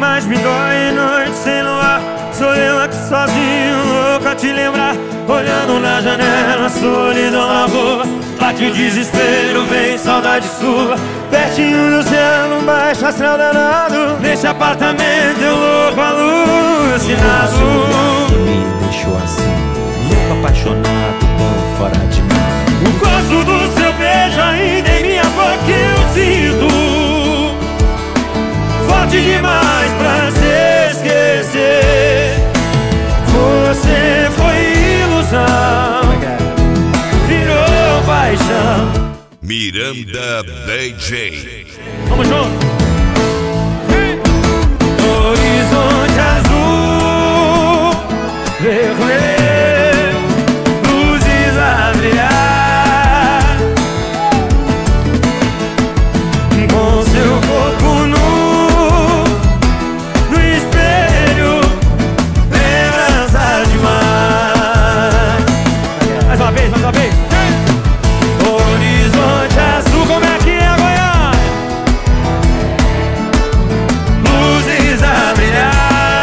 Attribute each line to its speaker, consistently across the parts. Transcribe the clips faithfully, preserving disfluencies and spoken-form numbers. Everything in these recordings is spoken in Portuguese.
Speaker 1: mais me dói, noite sem luar. Sou eu aqui sozinho, louco a te lembrar. Olhando na janela, solidão na rua. Bate o desespero, vem saudade sua. Pertinho do céu, num baixo astral danado. Nesse apartamento eu louco alucinado.
Speaker 2: Que me deixou assim, louco apaixonado, tão fora de mim.
Speaker 1: O gosto do seu beijo ainda em minha boca eu sinto. Forte demais pra se esquecer. Você foi ilusão, virou paixão.
Speaker 3: Miranda D J.
Speaker 1: Vamos junto. Horizonte azul, vermelho, luzes a brilhar. Com seu corpo nu no espelho, lembranças demais. Mais uma vez, mais uma vez. Horizonte azul, como é que é, Goiânia? Luzes a brilhar.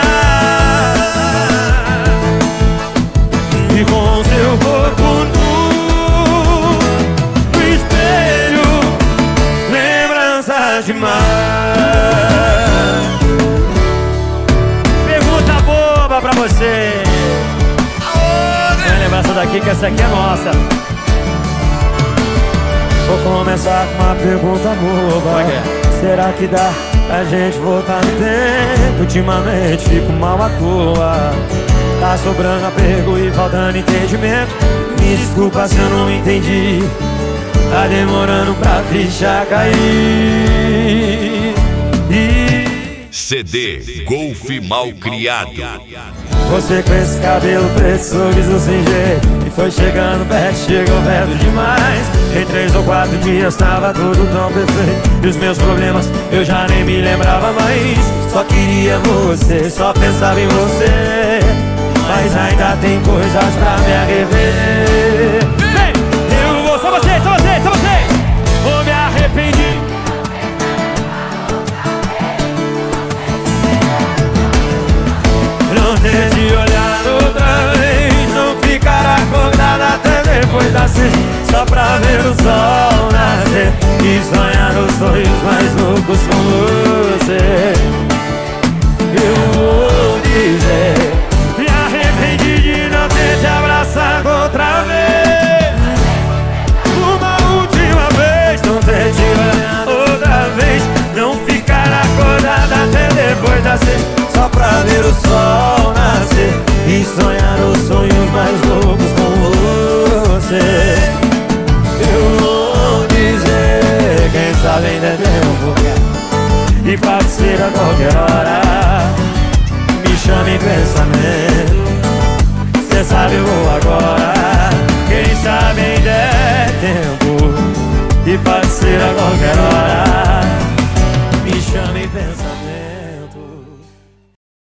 Speaker 1: E com seu corpo nu no espelho, lembranças demais. Pergunta boba pra você. Vem lembrança daqui que essa aqui é nossa. Vou começar com uma pergunta boba. Será que dá pra gente voltar no tempo? Ultimamente fico mal à toa. Tá sobrando apego e faltando entendimento. Me desculpa se eu não entendi. Tá demorando pra ficha cair. E...
Speaker 3: C D Golf Mal Criado.
Speaker 1: Você com esse cabelo preto, sorriso sem jeito. E foi chegando perto, chegou perto demais. Em três ou quatro dias tava tudo tão perfeito. E os meus problemas eu já nem me lembrava mais. Só queria você, só pensava em você. Mas ainda tem coisas pra me arrever. Vem! Eu vou, só vocês, só vocês, só vocês. Vou me arrepender. Não ter te olhado outra vez. Não ficar acordado até depois das seis, só pra ver o sol nascer e sonhar os sonhos mais loucos com você. Eu vou dizer, me arrependi de não ter te abraçado outra vez. Uma última vez, não ter te olhado outra vez. Não ficar acordado até depois das seis, só pra ver o sol nascer e sonhar os sonhos mais loucos com você. Eu vou dizer, quem sabe ainda é tempo. E pode ser a qualquer hora. Me chame em pensamento. Cê sabe eu vou agora. Quem sabe ainda é tempo. E pode ser a qualquer hora.